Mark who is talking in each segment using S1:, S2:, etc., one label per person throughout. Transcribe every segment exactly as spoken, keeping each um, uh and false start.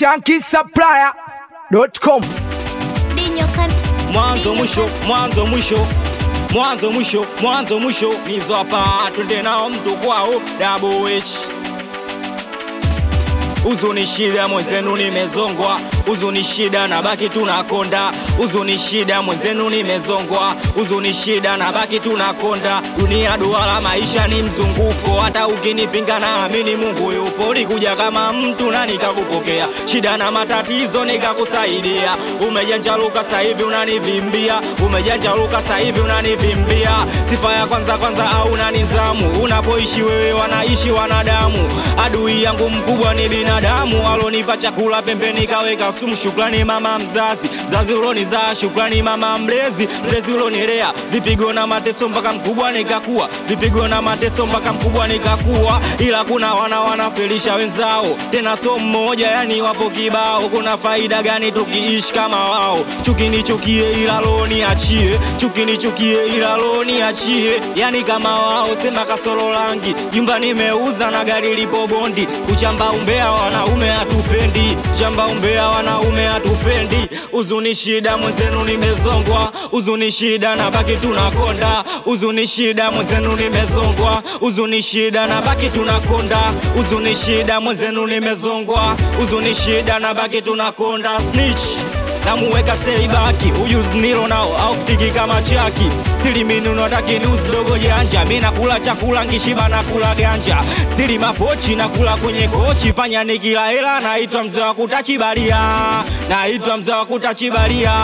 S1: Chunky Supplier dot com.
S2: Mwanzo mwisho, mwanzo mwisho, mwanzo mwisho, mwanzo mwisho. Nizo hapa twende nao mtu kwao Double H. Uzuni shida mwenzenu nimezongwa, uzuni shida na baki tunakonda. Uzuni shida mwenzenu nimezongwa, uzuni shida na baki tunakonda. Dunia duara maisha ni mzunguko, hata ukinipinga na amini Mungu yupo. Nikuja kama mtu na nikakupokea, shida na matatizo nikakusaidia. Umejanjaluka sasa hivi unanivimbia, umejanjaluka sasa hivi unanivimbia. Sifa ya kwanza kwanza au na nizamu, unapoishi wewe wanaishi wanadamu. Adui yangu mkubwa ni binadamu. Damu alonipa chakula pembeni kaweka sumu. Shukrani mama mzazi, mzazi ulonizaa. Shukrani mama mlezi, mlezi ulonilea. Vipigo na mateso mpaka mkubwa nikakuwa, vipigo na mateso mpaka mkubwa nikakuwa. Ila kuna wana wanafelisha wenzao, tena so mmoja yani wapo kibao. Kuna faida gani tukiishi kama wao? Chuki nichukie ila roho niachie, chuki nichukie ila roho niachie. Yani kama wao sema kasoro rangi, jumba nimeuza na gari lipo bondi. Kuchamba umbea wanaume hatupendi, jamba umbea wanaume hatupendi. Uzuni shida mwenzenu nimezongwa, uzuni shida na baki tunakonda. Uzuni shida mwenzenu nimezongwa, uzuni shida na baki tunakonda. Uzuni shida mwenzenu nimezongwa, uzuni shida na baki tunakonda. Snitch na muweka stay baki, ujuzi nilo nao au kutiki kama chaki. Sili minu notaki ni usidogo janja, mina kula chakula ngishiba na kula ganja. Sili mapochi na kula kwenye kochi, panya nikila hela naitwa mzee wa kutachibalia, naitwa mzee wa kutachibalia.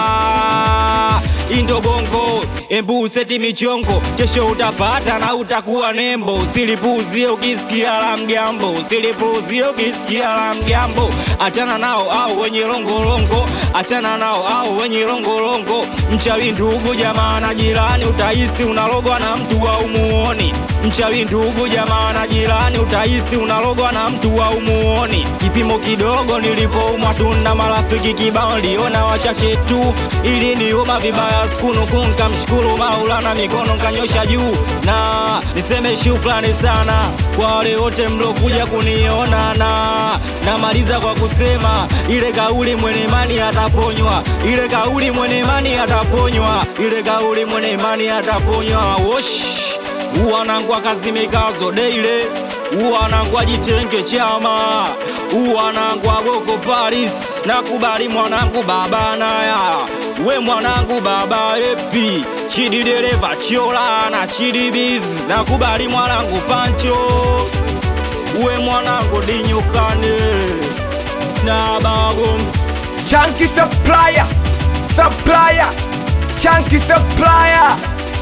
S2: Indo bongo, embu seti michongo, kesho utapata na utakuwa nembo. Usilipuzie ukisikia la mgambo, usilipuzie ukisikia la mgambo. Achana nao au wenye longo longo, achana nao au wenye longo longo. Mchawi ndugu jamaa na jirani, utahisi unalogwa na mtu wa umuoni. Mchawi ndugu jamaa na jirani, utahisi unalogwa na mtu wa umuoni. Kipimo kidogo nilipoumwa tunda marafiki kibao liona wachache tu. Ili niuma vibaya sikunu kunka mshukuru Maulana, mikono kanyosha juu. Na niseme shukrani sana kwa wale wote mlokuja kuniona. Na namaliza kwa kusema ile kauli mwenye imani ataponywa, ile kauli mwenye imani ataponywa, ile kauli mwenye imani ataponywa. Wosh uwanangwa kazi mikazo daily, uwanangwa jitenge chama, uwanangwa goko Paris. Nakubali mwanangu baba naya, we mwanangu baba epi. Chidi dereva chiola na chidi biz. Nakubali mwanangu Pancho, we mwanangu dinyukane na bagoms.
S1: Chunky Supplier, Supplier, Chunky Supplier.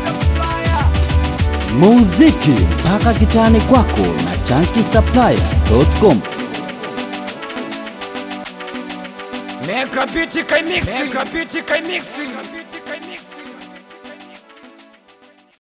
S3: Muziki mpaka kitani kwako na chunky supplier dot com.
S1: Mega Beat Kai Mixing, Mega Beat Kai Mixing.